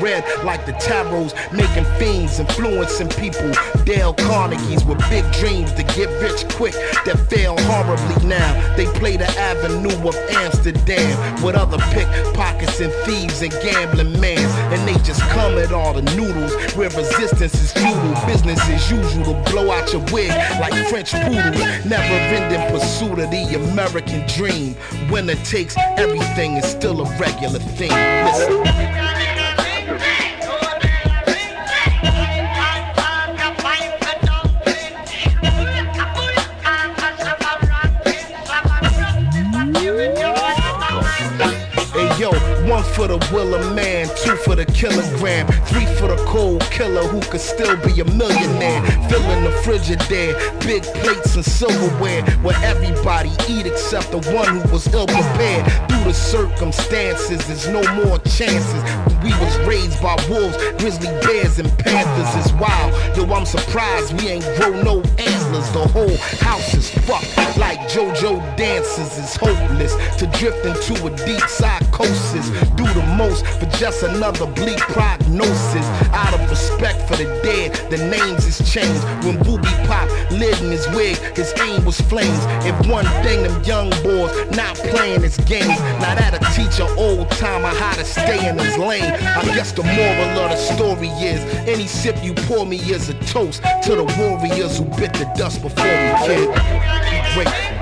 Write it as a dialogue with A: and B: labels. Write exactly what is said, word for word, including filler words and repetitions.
A: red like the tarots, making fiends, influencing people. Dale Carnegie's with big dreams to get rich quick that fail horribly now. They play the avenue of Amsterdam with other pickpockets and thieves and gambling mans, and they just come at all the noodles where resistance is futile. Business as usual to blow out your wig like French poodles. Never ending pursuit of the American dream. Winner takes everything is still a regular thing. Listen. Yo, one for the will of man, two for the kilogram, three for the cold killer who could still be a millionaire. Filling the Frigidaire, big plates and silverware, where everybody eat except the one who was ill prepared. Through the circumstances, there's no more chances. We was raised by wolves, grizzly bears, and panthers. It's wild, yo, I'm surprised we ain't grow no antlers. The whole house is fucked like JoJo dances. It's hopeless to drift into a deep psychosis. Do the most for just another bleak prognosis. Out of respect for the dead, the names is changed. When Booby Pop lit in his wig, his aim was flames. If one thing them young boys not playing his games, now that'll teach an old timer how to stay in his lane. I guess the moral of the story is any sip you pour me is a toast to the warriors who bit the dust before me, kid. Be grateful.